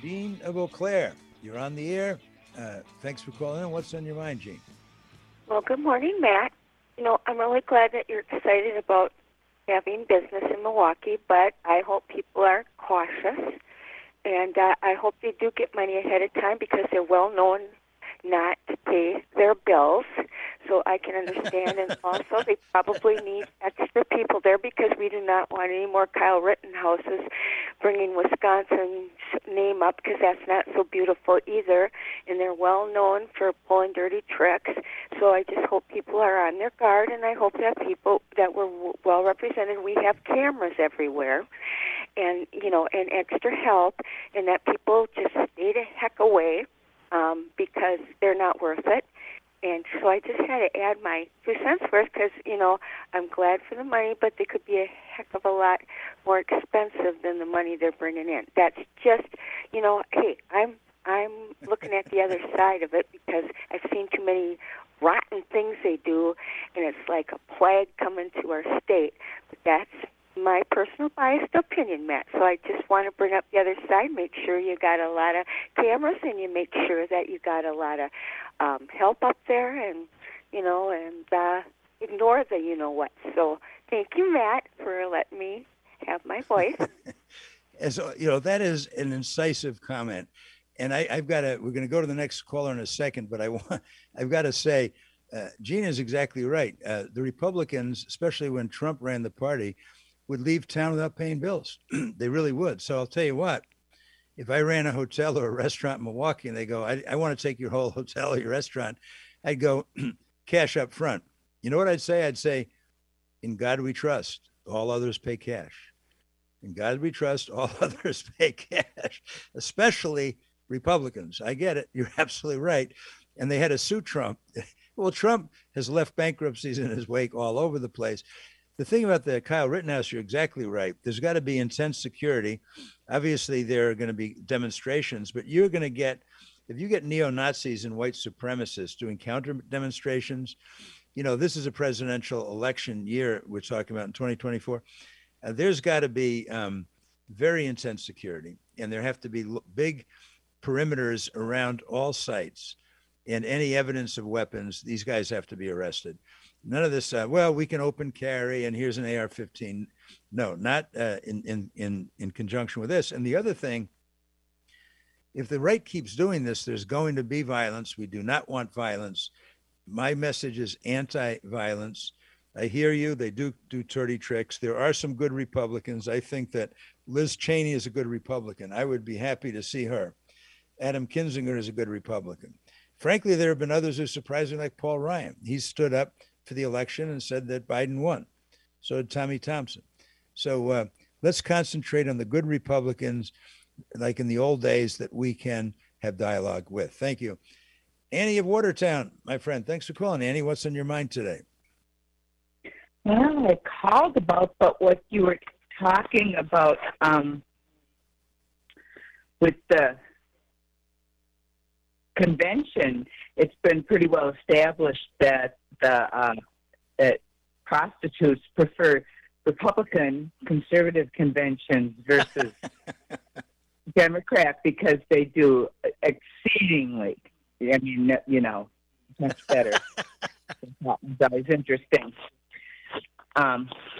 Jean of Eau Claire. You're on the air. Thanks for calling in. What's on your mind, Jean? Well, good morning, Matt. I'm really glad that you're excited about having business in Milwaukee, but I hope people are cautious, and I hope they do get money ahead of time because they're well known not to pay their bills, so I can understand. And also, they probably need extra people there because we do not want any more Kyle Rittenhouses bringing Wisconsin's name up because that's not so beautiful either. And they're well known for pulling dirty tricks. So I just hope people are on their guard, and I hope that people that we're well represented. We have cameras everywhere, and and extra help, and that people just stay the heck away. Because they're not worth it. And so I just had to add my 2 cents worth because, I'm glad for the money, but they could be a heck of a lot more expensive than the money they're bringing in. That's just, hey, I'm looking at the other side of it because I've seen too many rotten things they do, and it's like a plague coming to our state. But that's my personal biased opinion, Matt. So I just want to bring up the other side, make sure you got a lot of cameras and you make sure that you got a lot of help up there and ignore the you-know-what. So thank you, Matt, for letting me have my voice. And so, that is an incisive comment. And we're going to go to the next caller in a second, but I've got to say, Gina is exactly right. The Republicans, especially when Trump ran the party, would leave town without paying bills. They really would. So I'll tell you what, if I ran a hotel or a restaurant in Milwaukee and they go, I want to take your whole hotel or your restaurant, I'd go cash up front. You know what I'd say? I'd say, in God we trust, all others pay cash. In God we trust, all others pay cash, especially Republicans. I get it. You're absolutely right. And they had to sue Trump. Well, Trump has left bankruptcies in his wake all over the place. The thing about the Kyle Rittenhouse, you're exactly right. There's got to be intense security. Obviously, there are going to be demonstrations, but you're going to get, if you get neo-Nazis and white supremacists doing counter demonstrations, this is a presidential election year we're talking about in 2024. There's got to be very intense security, and there have to be big perimeters around all sites. And any evidence of weapons, these guys have to be arrested. None of this, we can open carry and here's an AR-15. No, not in conjunction with this. And the other thing, if the right keeps doing this, there's going to be violence. We do not want violence. My message is anti-violence. I hear you. They do dirty tricks. There are some good Republicans. I think that Liz Cheney is a good Republican. I would be happy to see her. Adam Kinzinger is a good Republican. Frankly, there have been others who surprised me, like Paul Ryan. He stood up for the election and said that Biden won. So did Tommy Thompson. So let's concentrate on the good Republicans, like in the old days, that we can have dialogue with. Thank you. Annie of Watertown, my friend. Thanks for calling. Annie, what's on your mind today? Well, I called about what you were talking about with the convention. It's been pretty well established that that prostitutes prefer Republican conservative conventions versus Democrat because they do exceedingly. I mean, much better. That was interesting. I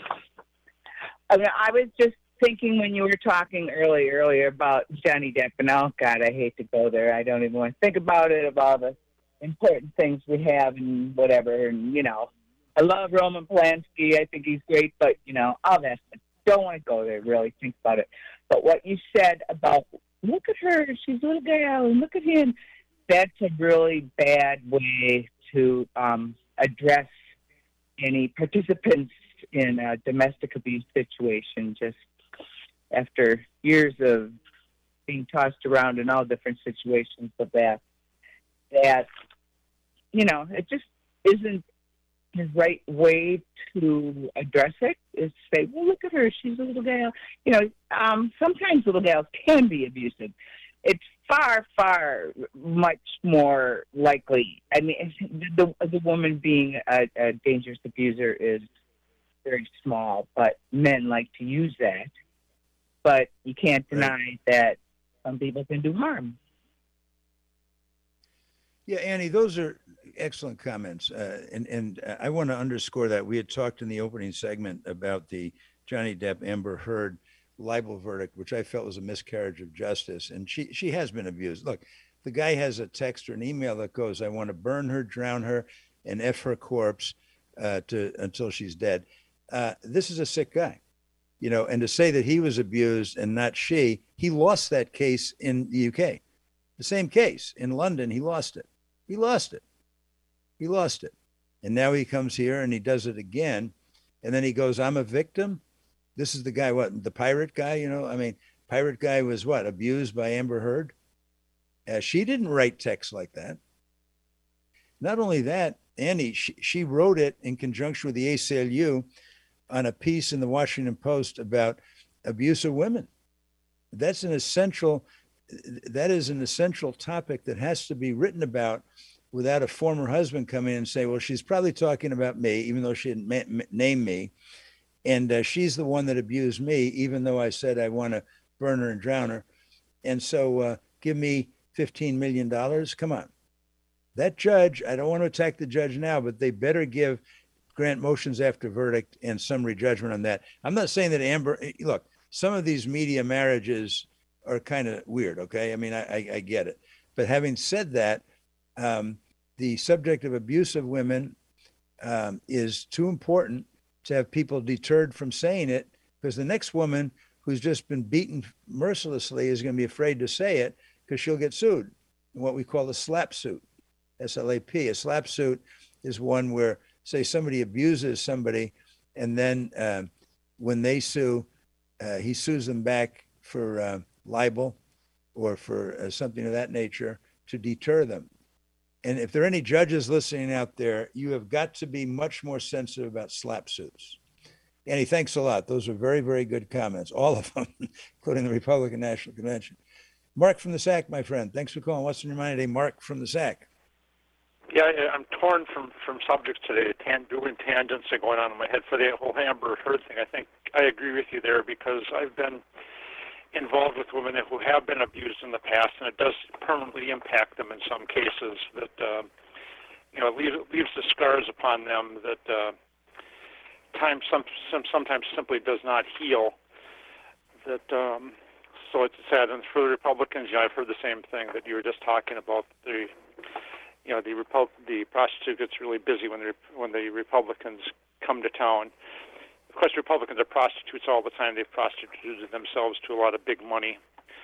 was just thinking when you were talking earlier about Johnny Depp, and oh God, I hate to go there. I don't even want to think about it, of all the important things we have and whatever. And I love Roman Polanski. I think he's great, but all that. Don't want to go there. Really think about it. But what you said about look at her, she's a little gal, and look at him. That's a really bad way to address any participants in a domestic abuse situation. Just after years of being tossed around in all different situations of that it just isn't the right way to address it, is to say, well, look at her, she's a little gal. Sometimes little gals can be abusive. It's far, far much more likely. I mean, the woman being a dangerous abuser is very small, but men like to use that. But you can't deny that some people can do harm. Yeah, Annie, those are excellent comments. And I want to underscore that. We had talked in the opening segment about the Johnny Depp Amber Heard libel verdict, which I felt was a miscarriage of justice. And she has been abused. Look, the guy has a text or an email that goes, I want to burn her, drown her, and F her corpse until she's dead. This is a sick guy, you know, and to say that he was abused and not she, he lost that case in the UK. The same case in London, he lost it. He lost it. He lost it. And now he comes here and he does it again. And then he goes, I'm a victim. This is the guy, what, the pirate guy, you know? I mean, pirate guy was what, abused by Amber Heard? She didn't write text like that. Not only that, Annie, she wrote it in conjunction with the ACLU on a piece in the Washington Post about abuse of women. That is an essential topic that has to be written about without a former husband coming in and say, well, she's probably talking about me, even though she didn't name me. And she's the one that abused me, even though I said I want to burn her and drown her. And so give me $15 million. Come on. That judge, I don't want to attack the judge now, but they better grant motions after verdict and summary judgment on that. I'm not saying that Amber, look, some of these media marriages are kind of weird, okay? I mean, I get it. But having said that, the subject of abuse of women is too important to have people deterred from saying it, because the next woman who's just been beaten mercilessly is going to be afraid to say it because she'll get sued in what we call a slap suit, SLAP. A slap suit is one where, say, somebody abuses somebody, and then when they sue, he sues them back for libel or for something of that nature to deter them. And if there are any judges listening out there, you have got to be much more sensitive about slap suits. Annie, thanks a lot. Those are very, very good comments, all of them, including the Republican National Convention. Mark from the SAC, my friend. Thanks for calling. What's on your mind today? Mark from the SAC. Yeah, I'm torn from subjects today, doing tangents and going on in my head for the whole Amber Heard thing. I think I agree with you there, because I've been involved with women who have been abused in the past, and it does permanently impact them in some cases. That leaves the scars upon them that time sometimes simply does not heal. That so it's sad. And for the Republicans, I've heard the same thing that you were just talking about. The prostitute gets really busy when the Republicans come to town. Of course, Republicans are prostitutes all the time. They've prostituted themselves to a lot of big money.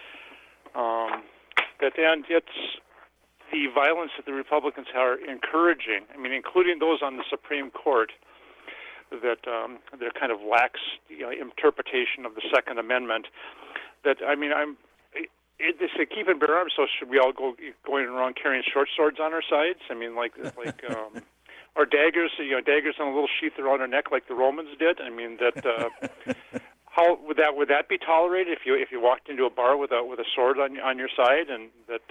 And it's the violence that the Republicans are encouraging. I mean, including those on the Supreme Court, that they're kind of lax interpretation of the Second Amendment. That, I mean, they say keep and bear arms. So should we all going around carrying short swords on our sides? I mean, or daggers, daggers in a little sheath around our neck like the Romans did. I mean, that how would that be tolerated if you walked into a bar with a sword on your side? And that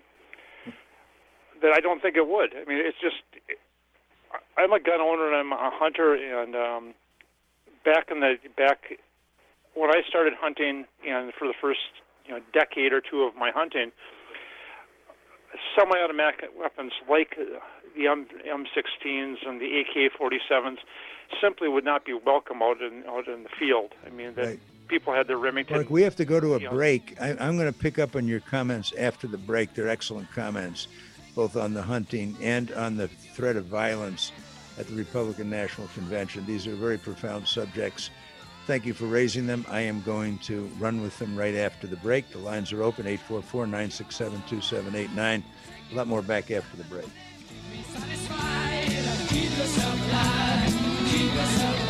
I don't think it would. I mean, it's just, I'm a gun owner and I'm a hunter, and back when I started hunting, and for the first decade or two of my hunting, semi-automatic weapons like the M16s and the AK-47s simply would not be welcome out in the field. I mean, that right. People had their Remington. Mark, we have to go to a break. I'm going to pick up on your comments after the break. They're excellent comments, both on the hunting and on the threat of violence at the Republican National Convention. These are very profound subjects. Thank you for raising them. I am going to run with them right after the break. The lines are open, 844-967-2789. A lot more back after the break. Keep yourself alive. Keep yourself alive.